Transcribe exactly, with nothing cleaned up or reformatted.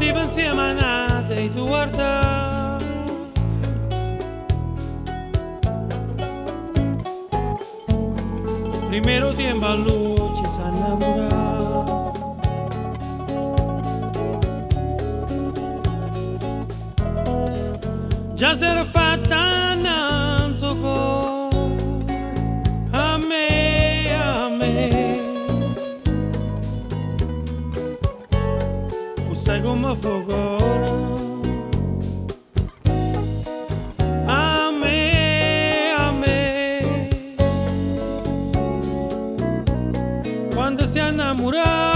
vivo insieme a nate e tu guarda. Primero tiempo a luce si innamora. Già si era fatta non so poi a me, a me. Tu sai come fuoco ora. A me, a me. Quando si innamora